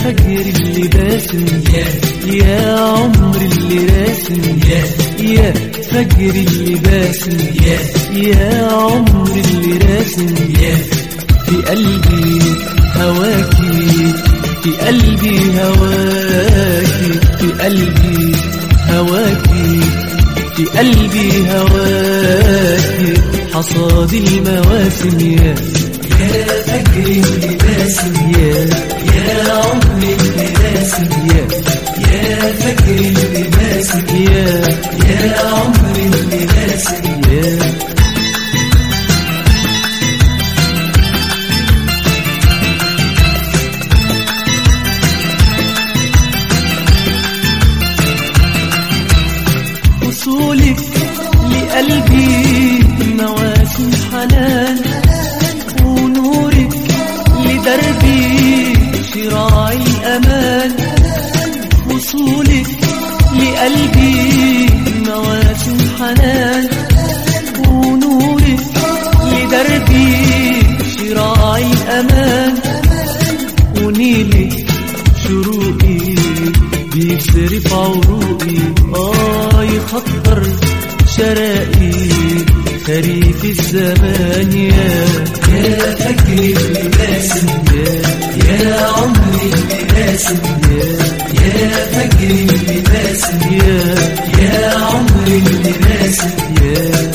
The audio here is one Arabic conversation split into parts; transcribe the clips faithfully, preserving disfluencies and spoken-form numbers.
فجر اللي باسم، يا يا عمر اللي راسم، يا يا فجر اللي باسم، يا يا عمر اللي راسم، يا في قلبي هواكي، في قلبي هواكي، في قلبي هواكي، في قلبي هواكي حصاد المواسم. يا يا فجر اللي باسم، يا يا عمر اللي راسم، يا يا فجر اللي باسم، يا يا عمر اللي راسم، يا وصولك لقلبي مواسم حنان، ونورك لدربي شراع الأمان. وصولك لقلبي مواسم حنان، ونورك لدربي شراع الأمان. ونيلك شروقي بيصرف عروقي، آه يخطر شرائي خريف الزمان. يا يا فجر اللي باسم، يا يا عمر اللي راسم، يا يا فجر اللي باسم، يا يا عمر اللي راسم، يا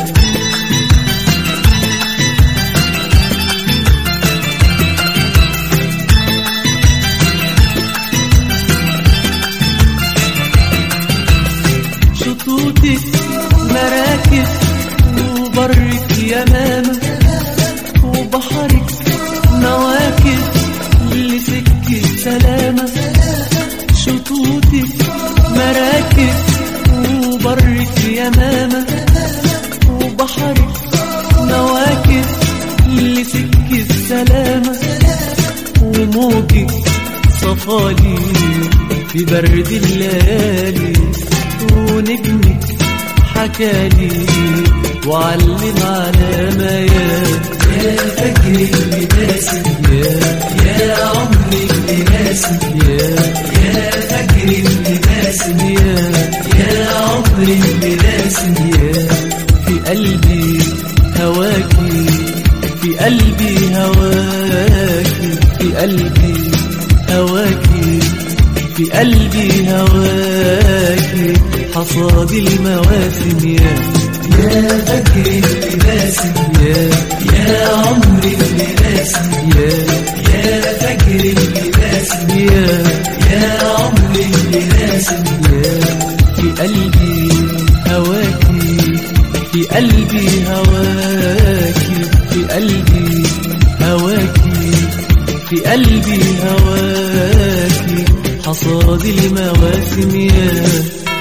شطوطك مراكب وبرك يمامة، وبحرك مواكب لسكة سلامة. شطوطك مراكب وبرك يمامة، وبحرك مواكب لسكة سلامة. وموجك صفالي في برد الليالي، ونجمك حكالي وعلم علامة. يا يا فجر اللي باسم، يا يا عمر اللي راسم، يا يا فجر اللي باسم، يا يا عمر اللي راسم، يا في قلبي هواكي، في قلبي هواكي، في قلبي هواكي، في قلبي هواكي حصاد المواسم. يا يا فجر اللي باسم، يا يا عمر اللي راسم، يا يا فجر اللي باسم، يا يا عمر اللي راسم، يا في قلبي هواكي، في قلبي هواكي، في قلبي هواكي، في قلبي هواكي حصاد المواسم. يا